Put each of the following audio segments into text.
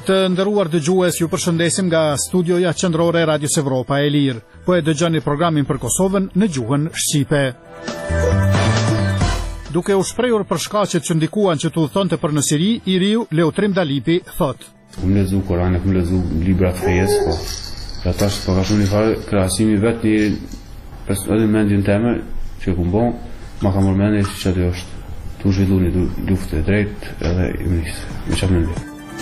Të nderuar dëgjues, ju përshëndesim nga studioja qendrore e Radios Evropa e Lirë. Po e dëgjoni programin për Kosovën në gjuhën shqipe. Duke u shprehur për shkaqet që ndikuan që të udhëtonte për në Siri, i riu Leutrim Dalipi thot: Kam lezu Koranin, kam lezu libra të fejes, po. Tash po ka shumë një farë krahasimi vetë një edhe mendjen teme që ku bon, ma ka marrë mendje që aty është tu zhvillu një luftë e drejtë edhe i unisë. Me çfarë mendje?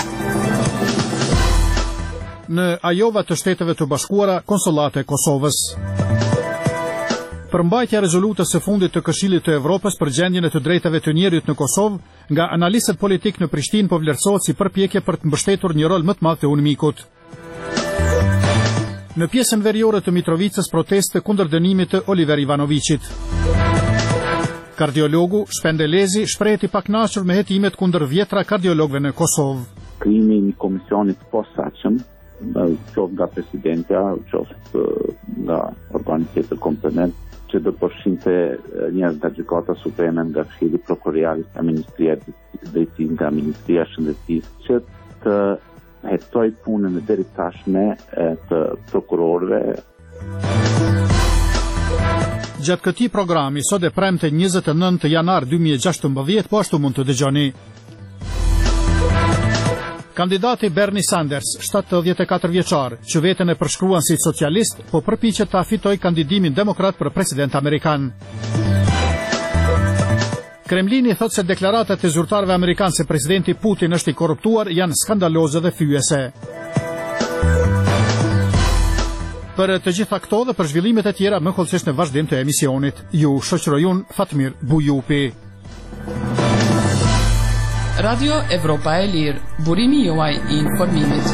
Në ajova të Shteteve të Bashkuara, konsullate e Kosovës. Përmbajtja e rezolutës së fundit të Këshillit të Evropës për gjendjen e të drejtave të njerit në Kosovë, nga analistët politik në Prishtinë po vlerësohet si përpjekje për të mbështetur një rol më të madh të UNMIK-ut. Në pjesën veriore të Mitrovicës, proteste kundër dënimit të Oliver Ivanovićit. Kardiologu Shpendelezi shprehet i pakënaqur me hetimet kundër vjetra kardiologëve në Kosovë. Krijimi i një komisionit posaçëm, qoftë nga presidentja, qoftë nga organi tjetër kompetent, që do përfshinte njerëz nga Gjykata Supreme, nga Këshilli Prokurorial, nga Ministria e Drejtësisë, nga Ministria e Shëndetësisë, që të hetoj punën e deri tashme të prokurorëve. Gjatë këtij programi, sot e premte 29 janar 2016, po ashtu mund të dëgjoni. Kandidati Bernie Sanders, 74 vjeçar, që veten e përshkruan si socialist, po përpiqet ta fitojë kandidimin demokrat për president amerikan. Kremlini thot se deklaratat e zyrtarëve amerikanë se presidenti Putin është i korruptuar janë skandaloze dhe fyese. Për të gjitha këto dhe për zhvillimet e tjera më kollësisht në vazhdim të emisionit, ju shoqëroj unë Fatmir Bujupi. Radio Evropa e Lirë, burimi juaj i informimit.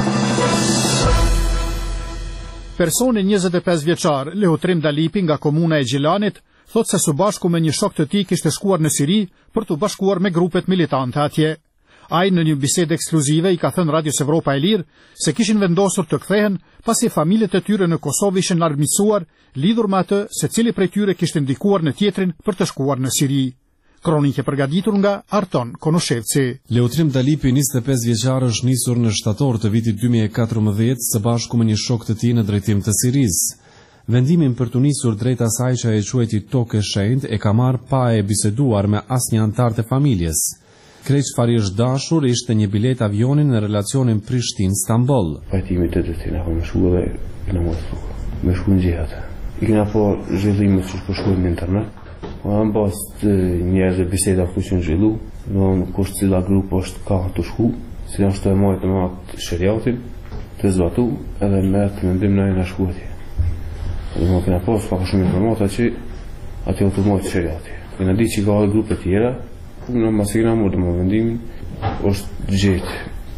Personi 25 vjeçar, Leutrim Dalipi nga komuna e Gjilanit, thot se së bashku me një shok të tij kishte shkuar në Siri për të bashkuar me grupet militante atje. Ai në një bisedë ekskluzive i ka thënë Radios Evropa e Lirë se kishin vendosur të kthehen pasi familjet e tyre në Kosovë ishin armiqsuar lidhur me atë se cili prej tyre kishte ndikuar në tjetrin për të shkuar në Siri. Kronike përgatitur nga Arton Konoshevci. Leutrim Dalipi, 25 vjeçar, është nisur në shtator të vitit 2014 së bashku me një shok të tij në drejtim të Sirisë. Vendimin për të nisur drejt asaj që e quajti tokë e shenjtë e ka marrë pa e biseduar me asnjë antar të familjes. Krejt çfarë është dashur ishte një bilet avioni në relacionin Prishtinë-Stamboll. Pajtimi të drejtë me shku dhe në mos me shku në gjihat. I kena po zhvillimet që po shkojmë në internet. Në bas të njerëz e biseda ku që në zhvillu, në kush cila grup është ka të shku, si janë shtu e majtë në matë shëriatin, të zbatu, edhe me të mendim në e në shku atje. Edhe më këna pas, pa ka shumë informata që atje o të majtë shëriati. Këna di që ka dhe grupe tjera, në masi këna mërë dhe më vendimin, është gjetë,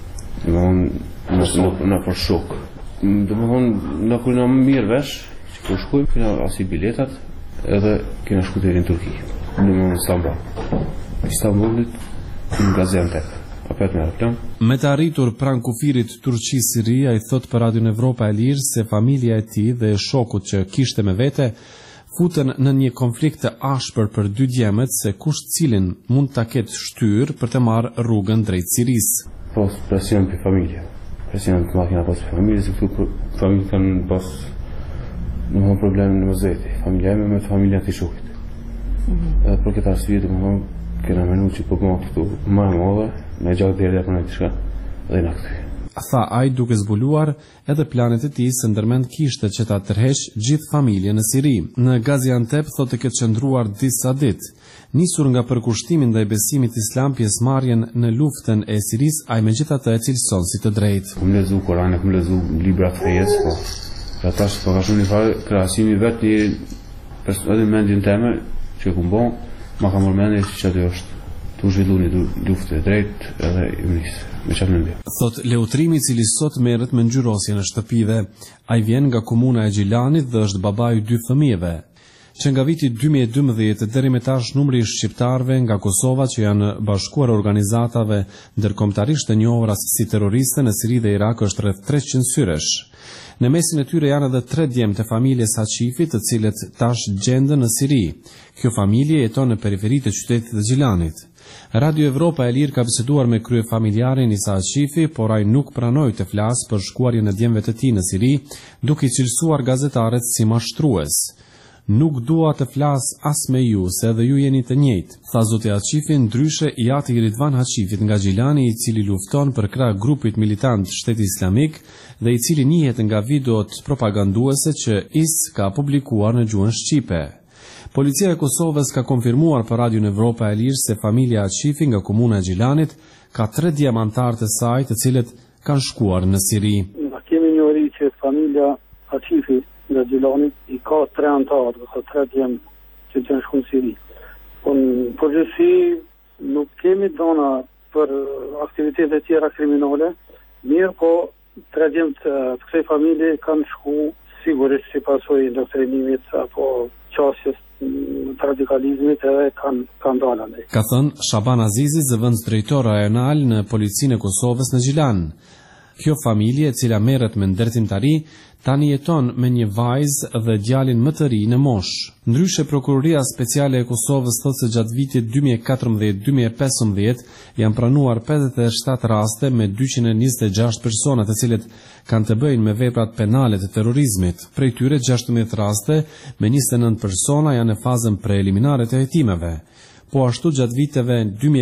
në për shok. Dhe më thonë, në kërë në më mirë vesh, që kërë shkujmë, këna asi biletat, edhe kena shku deri në Turki, në Istanbulit, në Gaziantep, apet me aeroplan. Me të arritur pranë kufirit Turqi-Siri, ai thot për Radion Evropa e Lirë se familja e tij dhe shokut që kishte me vete futen në një konflikt të ashpër për dy djemet se kush cilin mund ta ketë shtyr për të marrë rrugën drejt Sirisë. Pas presion për familje, presion të makina pas për familje, se këtu familje kanë pas në më problem në mëzveti, familja me familja të shokit. Edhe për këtë arsye dhe më kena menu që po këma këtu më e modhe, me gjatë dhe dhe për në të shka dhe në këtë. Tha ai duke zbuluar edhe planet e tij se ndërmend kishte që ta tërheq gjithë familjen në Siri. Në Gaziantep thotë këtë qëndruar disa ditë. Nisur nga përkushtimi ndaj besimit islam pjesëmarrjen në luftën e Sirisë, ai megjithatë e cilëson si të drejtë. Kam lezu Koranin, kam lezu libra të fejes, po. Tash po ka shumë një farë krahasimi vetë një edhe mendjen teme që ku bon, ma ka marrë mendje që aty është tu zhvillu një luftë e drejtë edhe i unisë. Me çfarë mendje? Thot Leutrimi, i cili sot merret me ngjyrosjen e shtëpive. Ai vjen nga komuna e Gjilanit dhe është babai i 2 fëmijëve. Që nga viti 2012 deri më tash numri i shqiptarëve nga Kosova që janë bashkuar organizatave ndërkombëtarisht të njohura si terroriste në Siri dhe Irak është rreth 300 syresh. Në mesin e tyre janë edhe 3 djemë të familjes Haqifit, të cilët tash gjenden në Siri. Kjo familje jeton në periferitë e qytetit të Gjilanit. Radio Evropa e Lirë ka biseduar me kryefamiljarin Isa Aqifi, por ai nuk pranoi të flasë për shkuarjen e djemve të tij në Siri, duke i cilësuar gazetarët si mashtrues. Nuk dua të flas as me ju, se edhe ju jeni të njëjtë, tha zoti Aqifi, ndryshe i ati Ridvan Haqifit nga Gjilani, i cili lufton për krah grupit militant Shteti Islamik dhe i cili njihet nga videot propaganduese që IS ka publikuar në gjuhën shqipe. Policia e Kosovës ka konfirmuar për Radio Evropa e Lirë se familja Aqifi nga komuna e Gjilanit ka 3 djemantar të saj të cilët kanë shkuar në Siri. Kemi njohuri që familja Aqifi nga Gjilanit i ka 3 antarë, ose 3 djemë që të në shku në Siri. Në përgjithësi nuk kemi dona për aktivitetet tjera kriminale, mirë po 3 djemë të kësaj familje kanë shku sigurisht si pasojë indoktrinimit apo qasjes të radikalizmit edhe kanë dalë andaj. Ka thënë Shaban Azizi, zëvendës drejtor rajonal në Policinë e Kosovës në Gjilan. Kjo familje, e cila merret me ndërtimtari, tani jeton me një vajzë dhe djalin më të ri në moshë. Ndryshe, Prokuroria Speciale e Kosovës thotë se gjatë vitit 2014-2015 janë pranuar 57 raste me 226 persona të cilët kanë të bëjnë me veprat penale të terrorizmit. Prej tyre 16 raste me 29 persona janë në fazën preliminare të hetimeve. Po ashtu gjatë viteve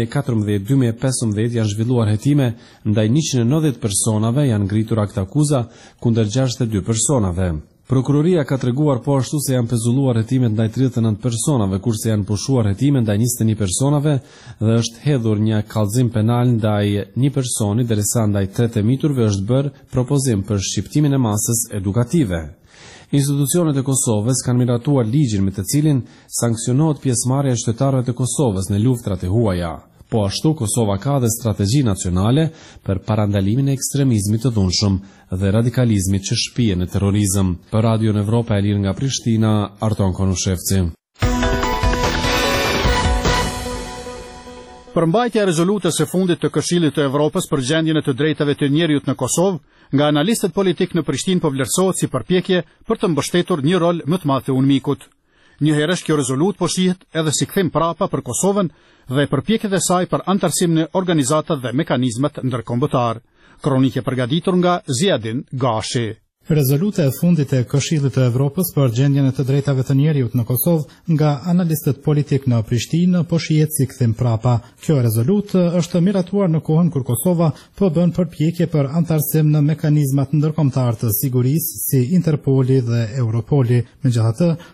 2014-2015 janë zhvilluar hetime ndaj 190 personave, janë ngritur akt akuza kundër 62 personave. Prokuroria ka treguar po ashtu se janë pezulluar hetimet ndaj 39 personave, kurse janë pushuar hetime ndaj 21 personave dhe është hedhur një kallëzim penal ndaj një personi, derisa ndaj 3 të miturve është bërë propozim për shqiptimin e masës edukative. Institucionet e Kosovës kanë miratuar ligjin me të cilin sankcionohet pjesëmarrja e qytetarëve të Kosovës në luftrat e huaja. Po ashtu, Kosova ka dhe strategji nacionale për parandalimin e ekstremizmit të dhunshëm dhe radikalizmit që shpihen në terrorizëm. Për Radio Evropa e Lirë nga Prishtina, Arton Konushevci. Përmbajtja e rezolutës së fundit të Këshillit të Evropës për gjendjen e të drejtave të njerëzit në Kosovë, nga analistët politik në Prishtinë po vlerësohet si përpjekje për të mbështetur një rol më të madh të UNMIK-ut. Njëherësh kjo rezolut po shihet edhe si kthim prapa për Kosovën dhe përpjekjet e saj për antarësim në organizatat dhe mekanizmat ndërkombëtar. Kronikë e përgatitur nga Ziadin Gashi. Rezoluta e fundit e Këshillit të Evropës për gjendjen e të drejtave të njerëzit në Kosovë nga analistët politik në Prishtinë po shihet si kthim prapa. Kjo rezolutë është miratuar në kohën kur Kosova po bën përpjekje për antarësim në mekanizmat ndërkombëtar të sigurisë si Interpoli dhe Europoli. Megjithatë,